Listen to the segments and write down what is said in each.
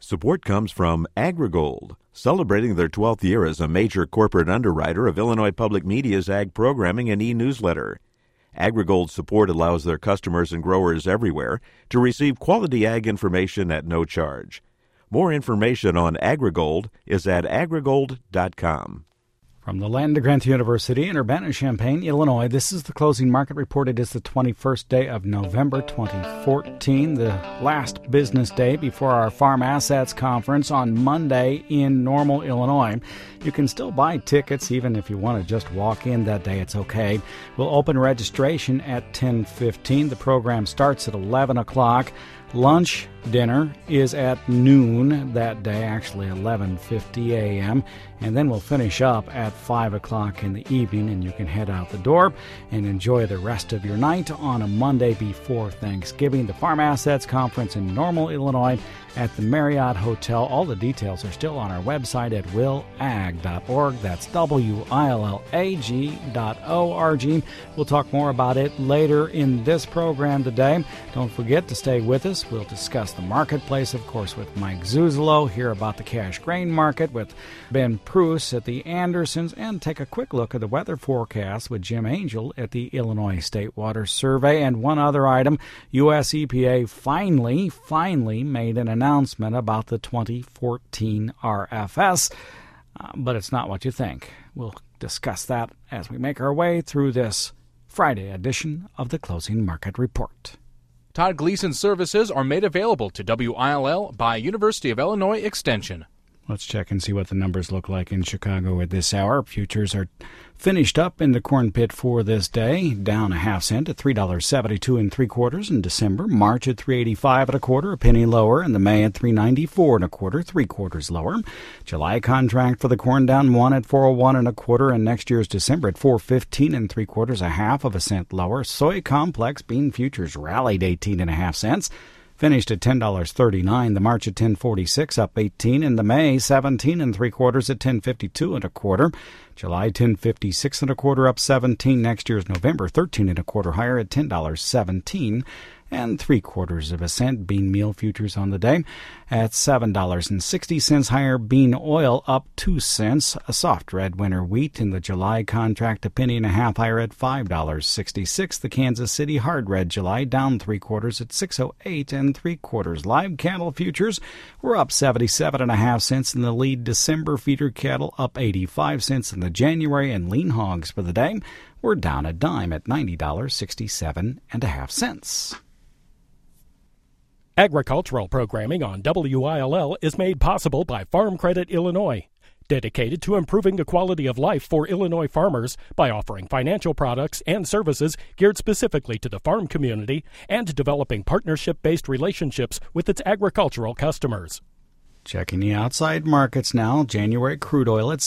Support comes from AgriGold, celebrating their 12th year as a major corporate underwriter of Illinois Public Media's ag programming and e-newsletter. AgriGold's support allows their customers and growers everywhere to receive quality ag information at no charge. More information on AgriGold is at agrigold.com. From the Land Grant University in Urbana-Champaign, Illinois, this is the closing market report. It is the 21st day of November 2014, the last business day before our Farm Assets Conference on Monday in Normal, Illinois. You can still buy tickets even if you want to just walk in that day. It's okay. We'll open registration at 10:15. The program starts at 11 o'clock. Lunch, dinner is at noon that day, actually 11:50 a.m., and then we'll finish up at 5 o'clock in the evening, and you can head out the door and enjoy the rest of your night on a Monday before Thanksgiving. The Farm Assets Conference in Normal, Illinois at the Marriott Hotel. All the details are still on our website at willag.org. That's willag.org. We'll talk more about it later in this program today. Don't forget to stay with us. We'll discuss the marketplace, of course, with Mike Zuzolo, hear about the cash grain market with Ben Pruess at the Andersons, and take a quick look at the weather forecast with Jim Angel at the Illinois State Water Survey. And one other item, U.S. EPA finally made an announcement about the 2014 RFS, but it's not what you think. We'll discuss that as we make our way through this Friday edition of the Closing Market Report. Todd Gleason services are made available to WILL by University of Illinois Extension. Let's check and see what the numbers look like in Chicago at this hour. Futures are finished up in the corn pit for this day, down a half cent at $3.72 3/4 in December. March at $3.85 1/4, a penny lower, and the May at $3.94 1/4, 3/4 lower. July contract for the corn down 1 at $4.01 1/4, and next year's December at $4.15 3/4, a half of a cent lower. Soy complex bean futures rallied 18.5 cents. Finished at $10.39. The March at $10.46, up 18. In the May, 17 3/4 at $10.52 1/4. July, $10.56 1/4, up 17. Next year's November, 13 1/4 higher at $10.17 3/4 cent. Bean meal futures on the day at $7.60 higher. Bean oil up 2 cents. A soft red winter wheat in the July contract, a penny and a half higher at $5.66. The Kansas City hard red July down 3/4 at $6.08 3/4. Live cattle futures were up 77.5 cents in the lead. December feeder cattle up 85 cents in the January, and lean hogs for the day were down a dime at $90.67.5 cents. Agricultural programming on WILL is made possible by Farm Credit Illinois, dedicated to improving the quality of life for Illinois farmers by offering financial products and services geared specifically to the farm community and developing partnership-based relationships with its agricultural customers. Checking the outside markets now. January crude oil at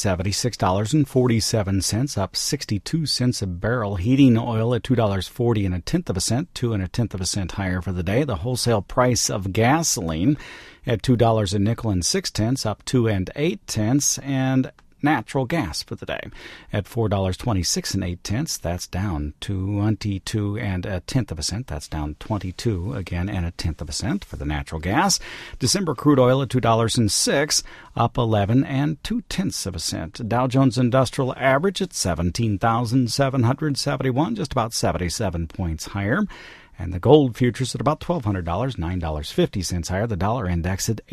$76.47, up 62 cents a barrel. Heating oil at $2.40 1/10 cent, 2 1/10 cent higher for the day. The wholesale price of gasoline at $2.06, up 2 8/10, and natural gas for the day at $4.26 8/10. That's down 22 1/10 cent. That's down 22 again and 1/10 cent for the natural gas. December crude oil at $2.06, up 11 2/10 cent. Dow Jones Industrial Average at 17,771, just about 77 points higher. And the gold futures at about $1,200, $9.50 higher. The dollar index at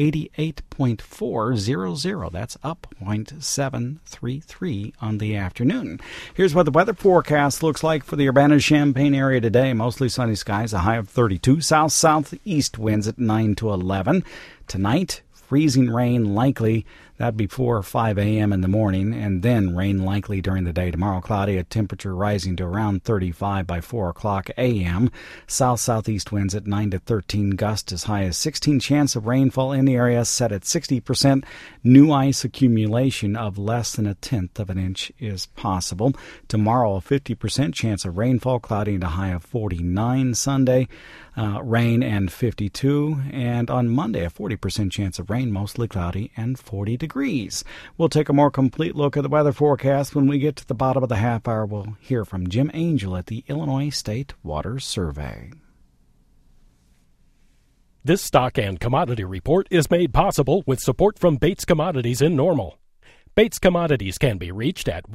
88.400. That's up 0.733 on the afternoon. Here's what the weather forecast looks like for the Urbana-Champaign area today. Mostly sunny skies, a high of 32. South-southeast winds at 9 to 11. Tonight, freezing rain likely. That before 5 a.m. in the morning, and then rain likely during the day. Tomorrow, cloudy, a temperature rising to around 35 by 4 o'clock a.m. South-southeast winds at 9 to 13, gusts as high as 16. Chance of rainfall in the area set at 60%. New ice accumulation of less than 1/10 of an inch is possible. Tomorrow, a 50% chance of rainfall, cloudy and a high of 49. Sunday, rain and 52. And on Monday, a 40% chance of rain, mostly cloudy and 40 degrees. We'll take a more complete look at the weather forecast when we get to the bottom of the half hour. We'll hear from Jim Angel at the Illinois State Water Survey. This stock and commodity report is made possible with support from Bates Commodities in Normal. Bates Commodities can be reached at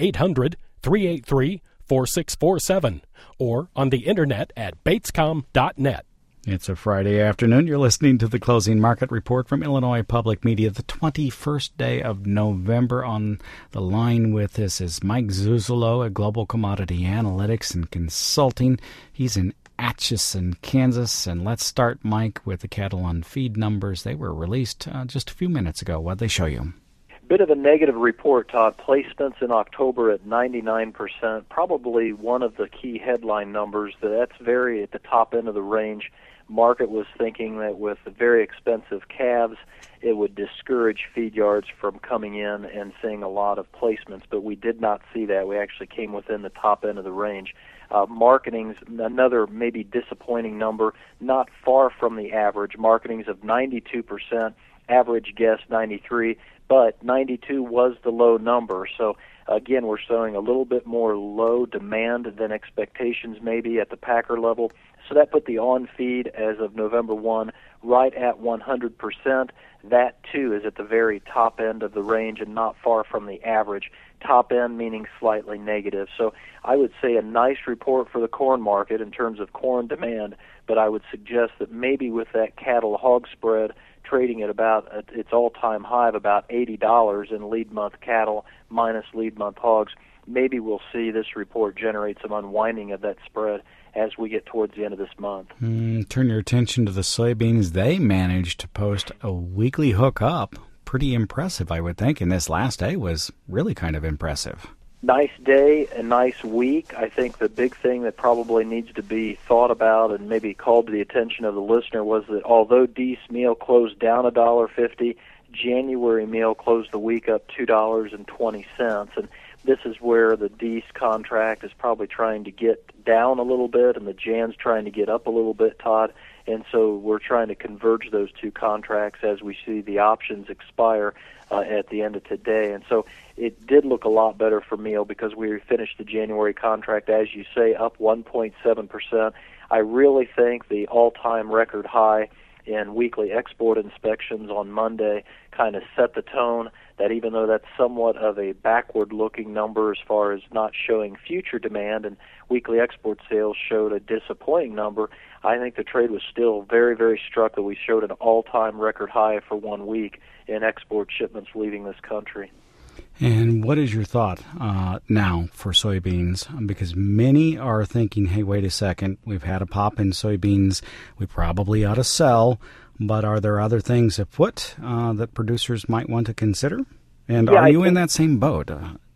1-800-383-4647 or on the internet at batescom.net. It's a Friday afternoon. You're listening to the Closing Market Report from Illinois Public Media, the 21st day of November. On the line with us is Mike Zuzolo at Global Commodity Analytics and Consulting. He's in Atchison, Kansas. And let's start, Mike, with the cattle on feed numbers. They were released just a few minutes ago. What'd they show you? Bit of a negative report, Todd. Placements in October at 99%, probably one of the key headline numbers. That's very at the top end of the range. Market was thinking that with the very expensive calves, it would discourage feed yards from coming in and seeing a lot of placements, but we did not see that. We actually came within the top end of the range. Marketing's another maybe disappointing number, not far from the average. Marketing's of 92%, average guess 93%, but 92 was the low number. So again, we're showing a little bit more low demand than expectations maybe at the packer level. So that put the on-feed as of November 1 right at 100%. That, too, is at the very top end of the range and not far from the average. Top end meaning slightly negative. So I would say a nice report for the corn market in terms of corn demand, but I would suggest that maybe with that cattle-hog spread trading at about its all-time high of about $80 in lead-month cattle minus lead-month hogs, maybe we'll see this report generate some unwinding of that spread as we get towards the end of this month. Turn your attention to the soybeans. They managed to post a weekly hook up. Pretty impressive, I would think, and this last day was really kind of impressive. Nice day, a nice week. I think the big thing that needs to be thought about and maybe called to the attention of the listener was that although Deese meal closed down $1.50, January meal closed the week up $2.20, and this is where the Deese contract is probably trying to get down a little bit, and the Jan's trying to get up a little bit, Todd. And so we're trying to converge those two contracts as we see the options expire at the end of today. And so it did look a lot better for meal because we finished the January contract, as you say, up 1.7%. I really think the all-time record high in weekly export inspections on Monday kind of set the tone that even though that's somewhat of a backward-looking number as far as not showing future demand and weekly export sales showed a disappointing number, I think the trade was still very, very struck that we showed an all-time record high for 1 week in export shipments leaving this country. And what is your thought now for soybeans? Because many are thinking, hey, wait a second, we've had a pop in soybeans, we probably ought to sell, but are there other things afoot that producers might want to consider? And are you in that same boat?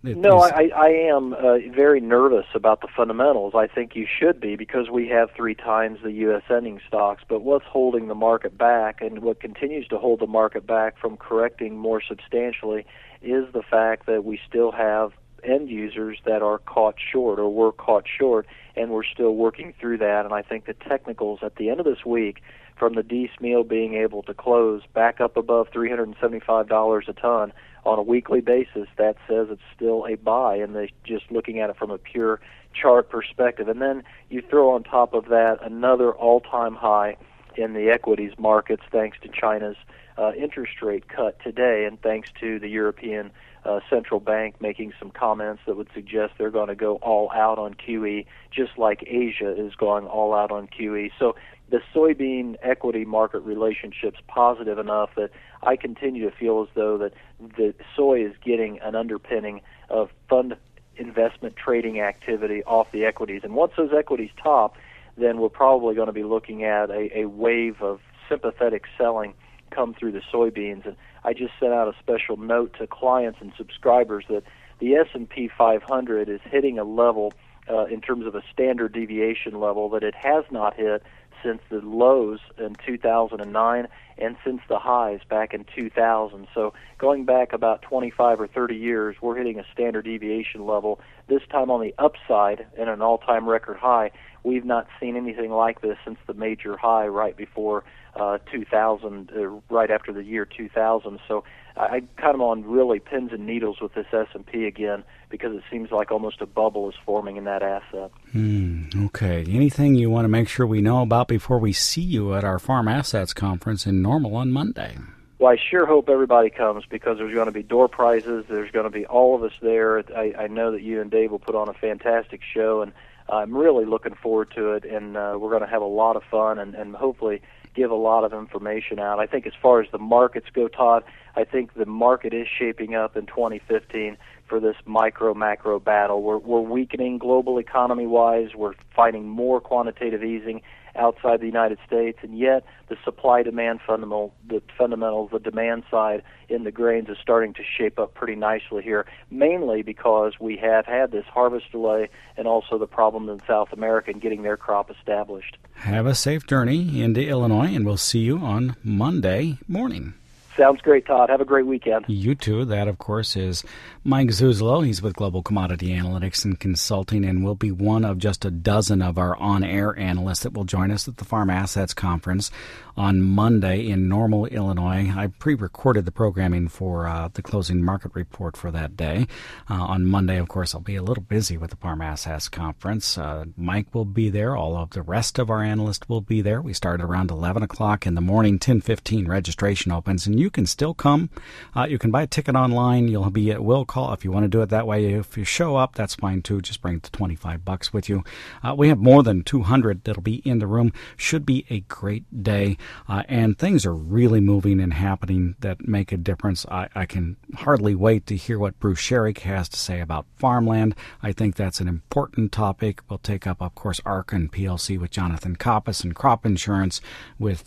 I am very nervous about the fundamentals. I think you should be because we have 3 times the U.S. ending stocks. But what's holding the market back and what continues to hold the market back from correcting more substantially is the fact that we still have end users that are caught short or were caught short, and we're still working through that. And I think the technicals at the end of this week, from the Deese meal being able to close back up above $375 a ton on a weekly basis, that says it's still a buy, and they just looking at it from a pure chart perspective. And then you throw on top of that another all-time high in the equities markets thanks to China's interest rate cut today, and thanks to the European Central Bank making some comments that would suggest they're going to go all out on QE, just like Asia is going all out on QE. So the soybean equity market relationship's positive enough that I continue to feel as though that the soy is getting an underpinning of fund investment trading activity off the equities. And once those equities top, then we're probably going to be looking at a wave of sympathetic selling come through the soybeans. And I just sent out a special note to clients and subscribers that the S&P 500 is hitting a level in terms of a standard deviation level that it has not hit since the lows in 2009 and since the highs back in 2000. So going back about 25 or 30 years, we're hitting a standard deviation level, this time on the upside and an all-time record high, we've not seen anything like this since the major high right before 2000, right after the year 2000. So I kind of on really pins and needles with this S&P again, because it seems like almost a bubble is forming in that asset. Okay. Anything you want to make sure we know about before we see you at our Farm Assets Conference in Normal on Monday? Well, I sure hope everybody comes, because there's going to be door prizes. There's going to be all of us there. I know that you and Dave will put on a fantastic show, and I'm really looking forward to it, and we're going to have a lot of fun and hopefully give a lot of information out. I think as far as the markets go, Todd, I think the market is shaping up in 2015 for this micro-macro battle. We're weakening global economy-wise. We're fighting more quantitative easing outside the United States, and yet the supply-demand fundamentals, the demand side in the grains is starting to shape up pretty nicely here, mainly because we have had this harvest delay and also the problem in South America in getting their crop established. Have a safe journey into Illinois, and we'll see you on Monday morning. Sounds great, Todd. Have a great weekend. You too. That, of course, is Mike Zuzolo. He's with Global Commodity Analytics and Consulting, and will be one of just a dozen of our on-air analysts that will join us at the Farm Assets Conference on Monday in Normal, Illinois. I pre-recorded the programming for the closing market report for that day. On Monday, of course, I'll be a little busy with the Farm Assets Conference. Mike will be there. All of the rest of our analysts will be there. We start around 11 o'clock in the morning, 10:15 registration opens, and you can still come. You can buy a ticket online. You'll be at will call if you want to do it that way. If you show up, that's fine too. Just bring the $25 with you. We have more than 200 that'll be in the room. Should be a great day. And things are really moving and happening that make a difference. I can hardly wait to hear what Bruce Sherrick has to say about farmland. I think that's an important topic. We'll take up, of course, ARC and PLC with Jonathan Koppas, and crop insurance with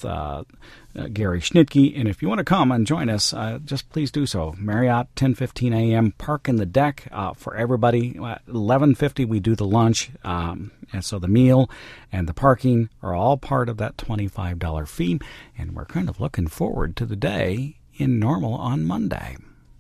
Gary Schnitke. And if you want to come and join us, just please do so. Marriott, 10:15 a.m., park in the deck for everybody. 11:50 we do the lunch. And so the meal and the parking are all part of that $25 fee. And we're kind of looking forward to the day in Normal on Monday.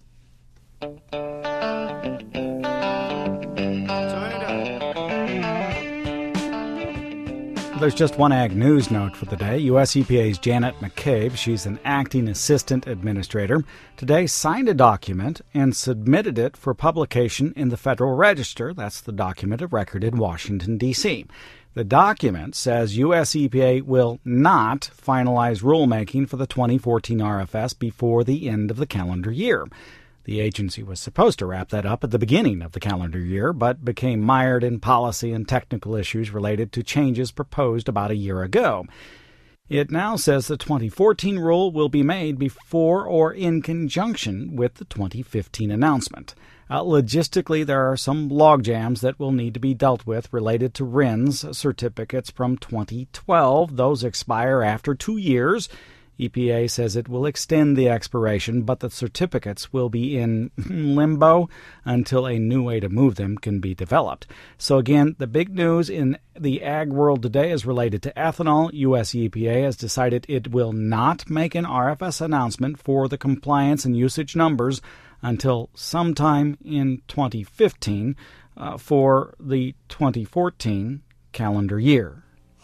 There's just one ag news note for the day. U.S. EPA's Janet McCabe, she's an acting assistant administrator, today signed a document and submitted it for publication in the Federal Register. That's the document of record in Washington, D.C. The document says U.S. EPA will not finalize rulemaking for the 2014 RFS before the end of the calendar year. The agency was supposed to wrap that up at the beginning of the calendar year, but became mired in policy and technical issues related to changes proposed about a year ago. It now says the 2014 rule will be made before or in conjunction with the 2015 announcement. Logistically, there are some logjams that will need to be dealt with related to RINs certificates from 2012. Those expire after 2 years. EPA says it will extend the expiration, but the certificates will be in limbo until a new way to move them can be developed. So again, the big news in the ag world today is related to ethanol. U.S. EPA has decided it will not make an RFS announcement for the compliance and usage numbers until sometime in 2015 for the 2014 calendar year.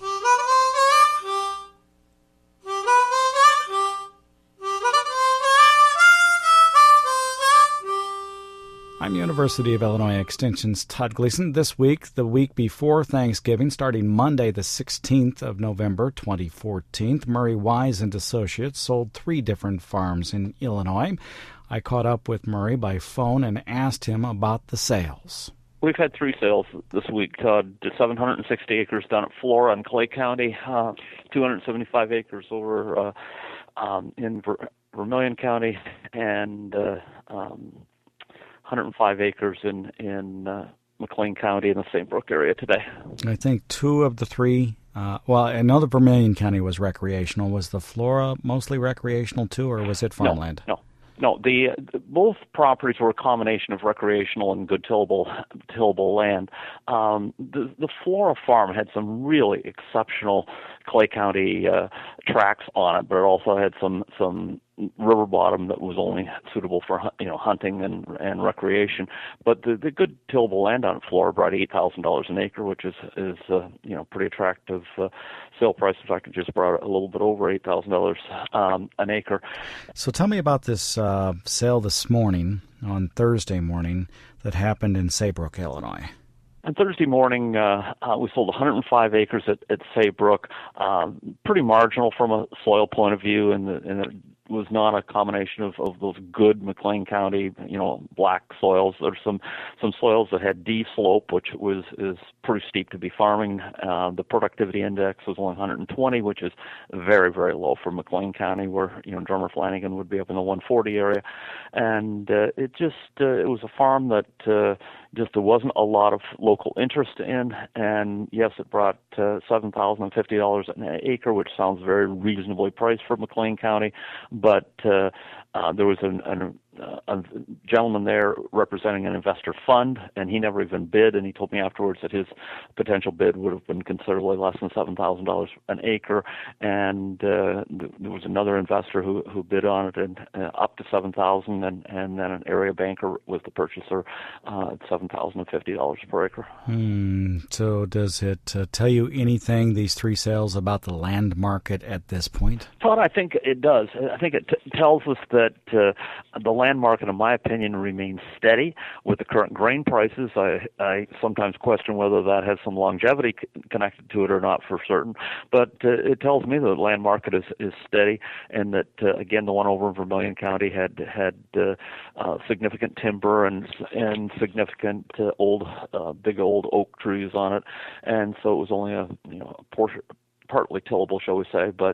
I'm University of Illinois Extension's Todd Gleason. This week, the week before Thanksgiving, starting Monday the 16th of November 2014, Murray Wise and Associates sold 3 different farms in Illinois. I caught up with Murray by phone and asked him about the sales. We've had 3 sales this week, Todd. 760 acres down at Flora in Clay County, 275 acres over in Vermilion County, and 105 acres in McLean County in the St. Brook area today. I think 2 of the 3, well, I know the Vermilion County was recreational. Was the Flora mostly recreational too, or was it farmland? No. The both properties were a combination of recreational and good tillable land. The Flora farm had some really exceptional Clay County tracts on it, but it also had some river bottom that was only suitable for hunting and recreation. But the good tillable land on Flora brought $8,000 an acre, which is pretty attractive sale price. In fact, it just brought a little bit over $8,000 an acre. So tell me about this sale this morning, on Thursday morning, that happened in Saybrook, Illinois. On Thursday morning, we sold 105 acres at Saybrook. Pretty marginal from a soil point of view, and it was not a combination of those good McLean County, black soils. There's some soils that had D slope, which is pretty steep to be farming. The productivity index was only 120, which is very, very low for McLean County, where Drummer Flanagan would be up in the 140 area. And it was a farm that just there wasn't a lot of local interest in. And yes, it brought $7,050 an acre, which sounds very reasonably priced for McLean County. But there was a gentleman there representing an investor fund, and he never even bid. And he told me afterwards that his potential bid would have been considerably less than $7,000 an acre. And there was another investor who bid on it and up to $7,000, and then an area banker was the purchaser at $7,050 per acre. So does it tell you anything, these three sales, about the land market at this point? Todd, I think it does. I think it tells us that the land market, in my opinion, remains steady with the current grain prices. I sometimes question whether that has some longevity connected to it or not for certain, but it tells me that the land market is steady, and that again, the one over in Vermilion County had significant timber and significant big old oak trees on it, and so it was only a portion, partly tillable, shall we say, but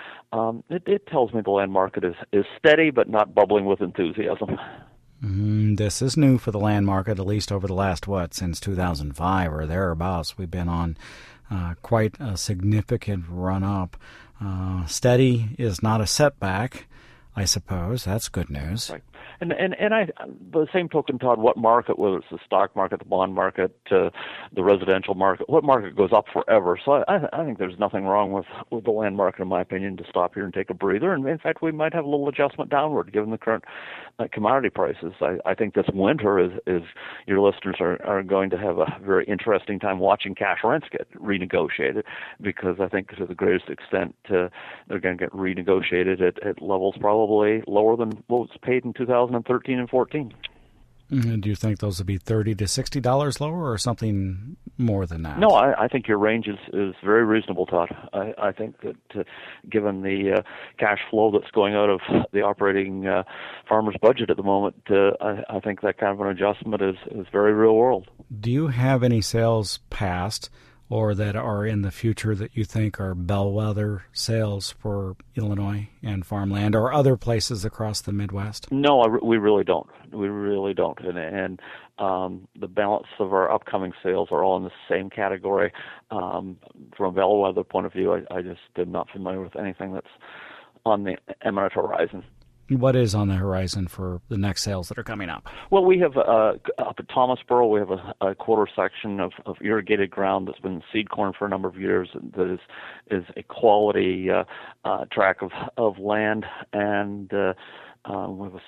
it tells me the land market is steady but not bubbling with enthusiasm. This is new for the land market, at least over the last, since 2005 or thereabouts. We've been on quite a significant run-up. Steady is not a setback, I suppose. That's good news. Right. And I, by the same token, Todd, what market, whether it's the stock market, the bond market, the residential market, what market goes up forever? So I think there's nothing wrong with the land market, in my opinion, to stop here and take a breather. And in fact, we might have a little adjustment downward given the current commodity prices. I think this winter is your listeners are going to have a very interesting time watching cash rents get renegotiated, because I think to the greatest extent they're going to get renegotiated at levels probably lower than what was paid in 2013 and 14. Do you think those would be $30 to $60 lower, or something more than that? No, I think your range is very reasonable, Todd. I think that given the cash flow that's going out of the operating farmer's budget at the moment, I think that kind of an adjustment is very real world. Do you have any sales past or that are in the future that you think are bellwether sales for Illinois and farmland or other places across the Midwest? No, we really don't. We really don't. And the balance of our upcoming sales are all in the same category. From a bellwether point of view, I just am not familiar with anything that's on the imminent horizon. What is on the horizon for the next sales that are coming up? Well, we have up at Thomasboro, we have a quarter section of irrigated ground that's been seed corn for a number of years. That is a quality tract of land, and we have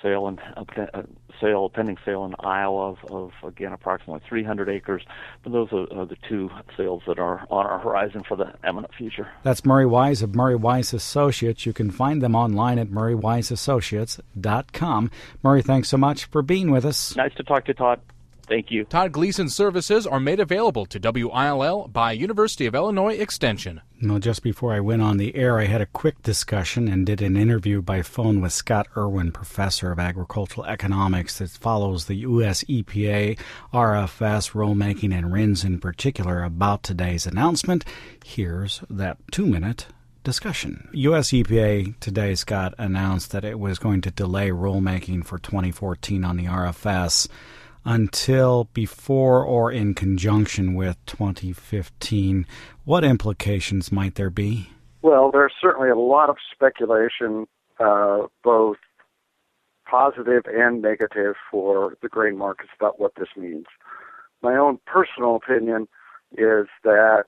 a pending sale in Iowa of again approximately 300 acres. But those are the two sales that are on our horizon for the imminent future. That's Murray Wise of Murray Wise Associates. You can find them online at murraywiseassociates.com. Murray, thanks so much for being with us. Nice to talk to you, Todd. Thank you. Todd Gleason services are made available to WILL by University of Illinois Extension. Well, just before I went on the air, I had a quick discussion and did an interview by phone with Scott Irwin, professor of agricultural economics, that follows the U.S. EPA, RFS, rulemaking, and RINs in particular about today's announcement. Here's that 2-minute discussion. U.S. EPA today, Scott, announced that it was going to delay rulemaking for 2014 on the RFS until before or in conjunction with 2015. What implications might there be? Well, there's certainly a lot of speculation, both positive and negative, for the grain markets about what this means. My own personal opinion is that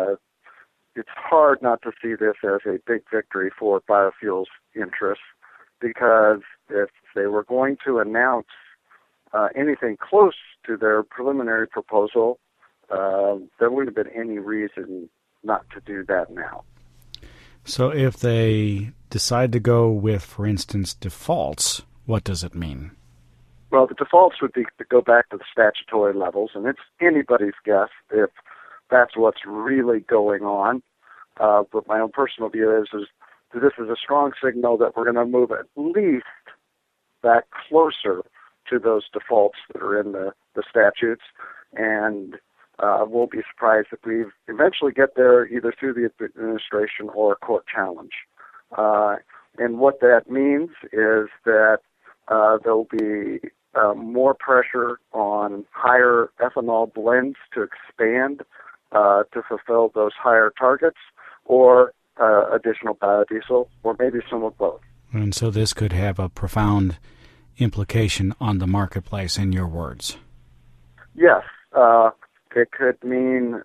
it's hard not to see this as a big victory for biofuels interests. because if they were going to announce anything close to their preliminary proposal, there wouldn't have been any reason not to do that now. So if they decide to go with, for instance, defaults, what does it mean? Well, the defaults would be to go back to the statutory levels, and it's anybody's guess if that's what's really going on. But my own personal view is that this is a strong signal that we're going to move at least back closer to those defaults that are in the statutes, and won't be surprised if we eventually get there either through the administration or a court challenge. And what that means is that there'll be more pressure on higher ethanol blends to expand to fulfill those higher targets, or additional biodiesel, or maybe some of both. And so this could have a profound implication on the marketplace, in your words. Yes. It could mean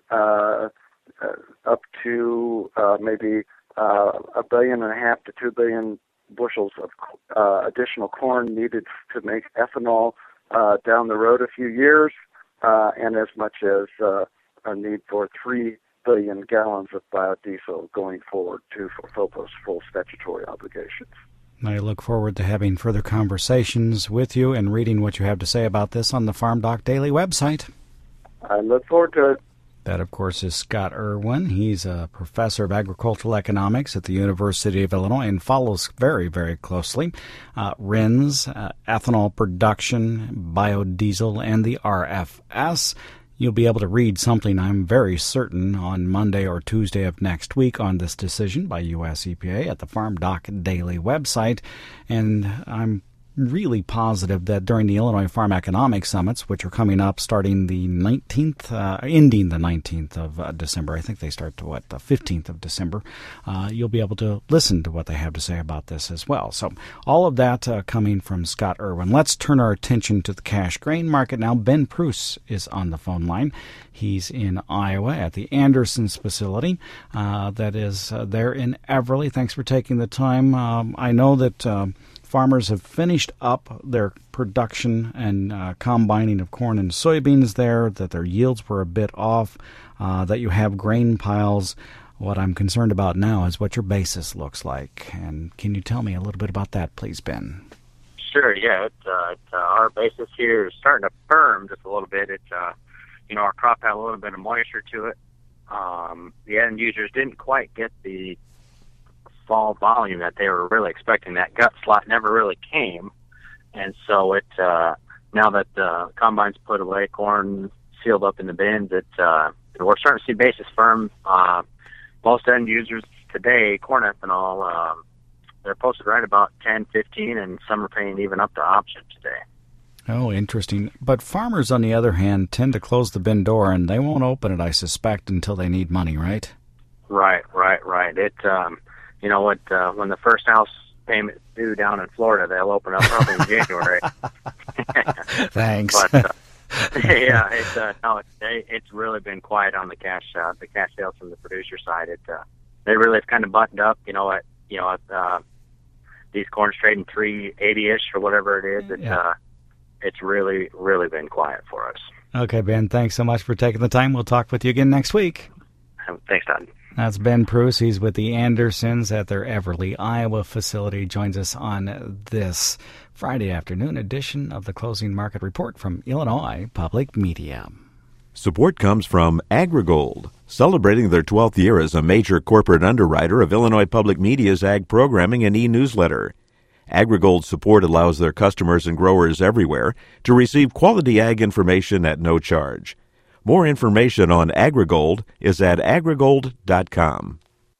up to maybe 1.5 billion to 2 billion bushels of additional corn needed to make ethanol down the road a few years, and as much as a need for 3 billion gallons of biodiesel going forward to fulfill those full statutory obligations. I look forward to having further conversations with you and reading what you have to say about this on the Farm Doc Daily website. I look forward to it. That, of course, is Scott Irwin. He's a professor of agricultural economics at the University of Illinois and follows very, very closely RINs, ethanol production, biodiesel, and the RFS. You'll be able to read something, I'm very certain, on Monday or Tuesday of next week on this decision by U.S. EPA at the Farm Doc Daily website. And I'm really positive that during the Illinois Farm Economic Summits, which are coming up starting the 19th, ending the 19th of December, I think they start to the 15th of December, you'll be able to listen to what they have to say about this as well. So all of that coming from Scott Irwin. Let's turn our attention to the cash grain market now. Ben Pruess is on the phone line. He's in Iowa at the Andersons facility that is there in Everly. Thanks for taking the time. I know that farmers have finished up their production and combining of corn and soybeans there, that their yields were a bit off, that you have grain piles. What I'm concerned about now is what your basis looks like. And can you tell me a little bit about that, please, Ben? Sure, yeah. Our basis here is starting to firm just a little bit. Our crop had a little bit of moisture to it. The end users didn't quite get the fall volume that they were really expecting. That gut slot never really came, and so now that the combine's put away, corn sealed up in the bins, we're starting to see basis firm. Most end users today, corn ethanol, they're posted right about 10, 15, and some are paying even up to option today. Oh, interesting. But farmers, on the other hand, tend to close the bin door, and they won't open it, I suspect, until they need money, right? Right. When the first house payment due down in Florida, they'll open up probably in January. Thanks. But it's really been quiet on the cash sales from the producer side. They really have kind of buttoned up. These corns trading $3.80-ish or whatever it is. It's really, really been quiet for us. Okay, Ben, thanks so much for taking the time. We'll talk with you again next week. Thanks, Todd. That's Ben Pruess. He's with the Andersons at their Everly, Iowa facility. Joins us on this Friday afternoon edition of the Closing Market Report from Illinois Public Media. Support comes from AgriGold, celebrating their 12th year as a major corporate underwriter of Illinois Public Media's ag programming and e-newsletter. AgriGold's support allows their customers and growers everywhere to receive quality ag information at no charge. More information on AgriGold is at agrigold.com.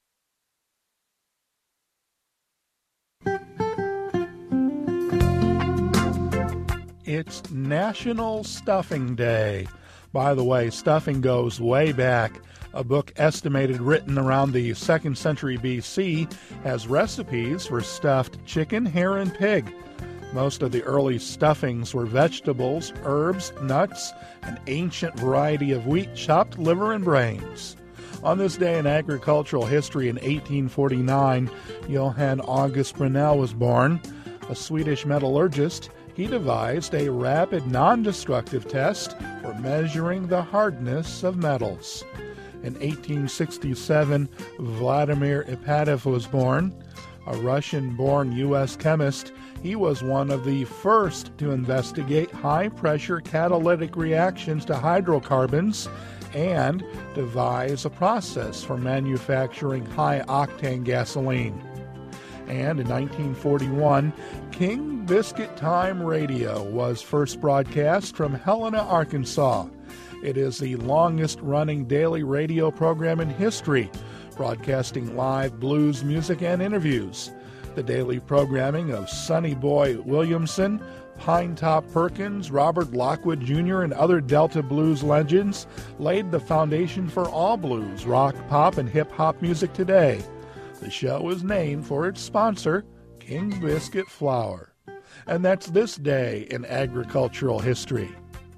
It's National Stuffing Day. By the way, stuffing goes way back. A book estimated written around the 2nd century BC has recipes for stuffed chicken, hare, and pig. Most of the early stuffings were vegetables, herbs, nuts, an ancient variety of wheat, chopped liver, and brains. On this day in agricultural history in 1849, Johann August Brunel was born. A Swedish metallurgist, he devised a rapid, non-destructive test for measuring the hardness of metals. In 1867, Vladimir Ipatiev was born. A Russian-born U.S. chemist, he was one of the first to investigate high-pressure catalytic reactions to hydrocarbons and devise a process for manufacturing high-octane gasoline. And in 1941, King Biscuit Time Radio was first broadcast from Helena, Arkansas. It is the longest-running daily radio program in history, broadcasting live blues music and interviews. The daily programming of Sonny Boy Williamson, Pinetop Perkins, Robert Lockwood Jr., and other Delta blues legends laid the foundation for all blues, rock, pop, and hip-hop music today. The show is named for its sponsor, King Biscuit Flour. And that's this day in agricultural history.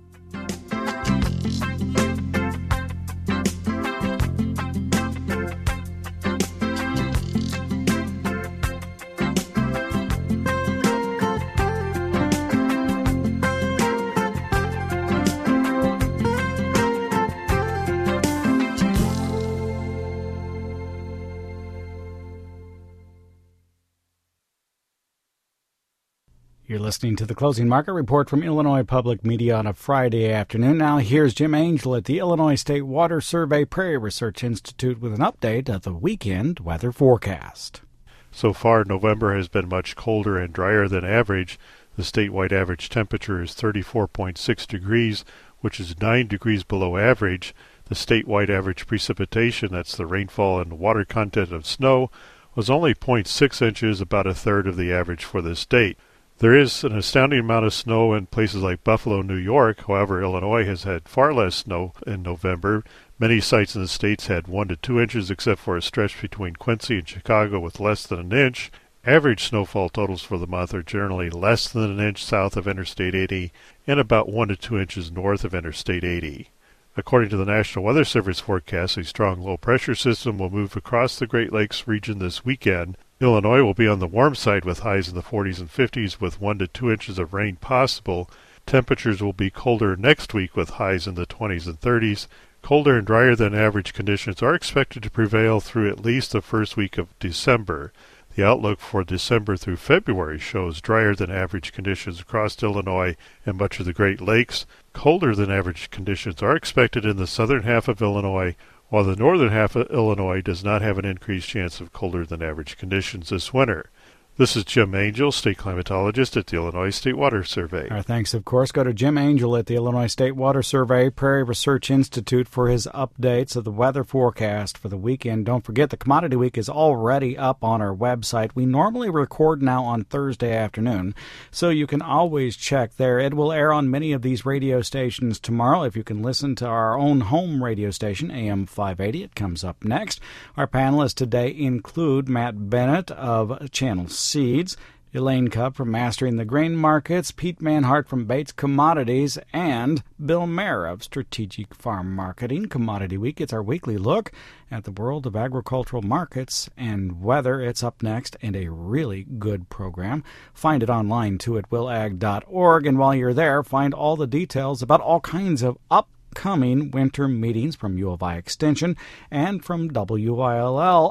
You're listening to the Closing Market Report from Illinois Public Media on a Friday afternoon. Now here's Jim Angel at the Illinois State Water Survey Prairie Research Institute with an update of the weekend weather forecast. So far, November has been much colder and drier than average. The statewide average temperature is 34.6 degrees, which is 9 degrees below average. The statewide average precipitation, that's the rainfall and water content of snow, was only 0.6 inches, about a third of the average for the state. There is an astounding amount of snow in places like Buffalo, New York. However, Illinois has had far less snow in November. Many sites in the states had 1 to 2 inches, except for a stretch between Quincy and Chicago with less than an inch. Average snowfall totals for the month are generally less than an inch south of Interstate 80 and about 1 to 2 inches north of Interstate 80. According to the National Weather Service forecast, a strong low-pressure system will move across the Great Lakes region this weekend. Illinois will be on the warm side with highs in the 40s and 50s with 1 to 2 inches of rain possible. Temperatures will be colder next week with highs in the 20s and 30s. Colder and drier than average conditions are expected to prevail through at least the first week of December. The outlook for December through February shows drier than average conditions across Illinois and much of the Great Lakes. Colder than average conditions are expected in the southern half of Illinois, while the northern half of Illinois does not have an increased chance of colder than average conditions this winter. This is Jim Angel, state climatologist at the Illinois State Water Survey. Our thanks, of course, go to Jim Angel at the Illinois State Water Survey Prairie Research Institute for his updates of the weather forecast for the weekend. Don't forget, the Commodity Week is already up on our website. We normally record now on Thursday afternoon, so you can always check there. It will air on many of these radio stations tomorrow. If you can listen to our own home radio station, AM 580, it comes up next. Our panelists today include Matt Bennett of Channel Seeds, Elaine Cubb from Mastering the Grain Markets, Pete Manhart from Bates Commodities, and Bill Mayer of Strategic Farm Marketing. Commodity Week, it's our weekly look at the world of agricultural markets and weather. It's up next, and a really good program. Find it online, too, at willag.org, and while you're there, find all the details about all kinds of upcoming winter meetings from U of I Extension and from WILL.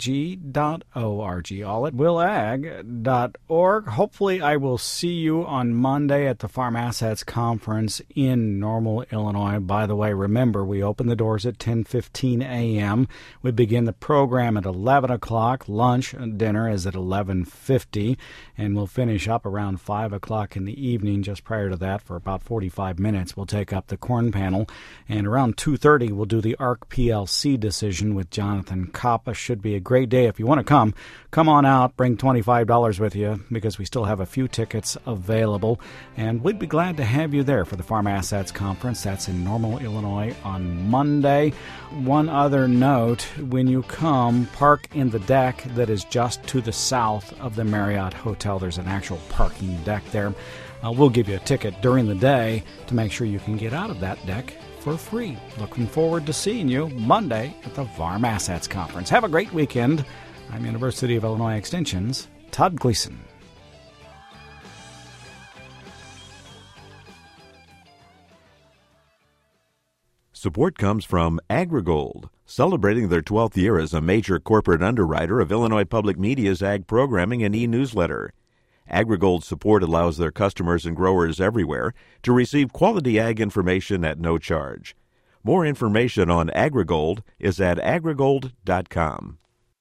ag.org, all at willag.org. Hopefully I will see you on Monday at the Farm Assets Conference in Normal, Illinois. By the way, remember, we open the doors at 10:15 a.m. We begin the program at 11 o'clock. Lunch and dinner is at 11:50, and we'll finish up around 5 o'clock in the evening. Just prior to that, for about 45 minutes, we'll take up the corn panel, and around 2:30 we'll do the ARC PLC decision with Jonathan Coppa. Should be a great day. If you want to come on out, bring $25 with you because we still have a few tickets available, and we'd be glad to have you there for the Farm Assets Conference. That's in Normal, Illinois on Monday. One other note, when you come, park in the deck that is just to the south of the Marriott Hotel. There's an actual parking deck there. We'll give you a ticket during the day to make sure you can get out of that deck for free. Looking forward to seeing you Monday at the Farm Assets Conference. Have a great weekend. I'm University of Illinois Extension's Todd Gleason. Support comes from AgriGold, celebrating their 12th year as a major corporate underwriter of Illinois Public Media's ag programming and e-newsletter. AgriGold's support allows their customers and growers everywhere to receive quality ag information at no charge. More information on AgriGold is at agrigold.com.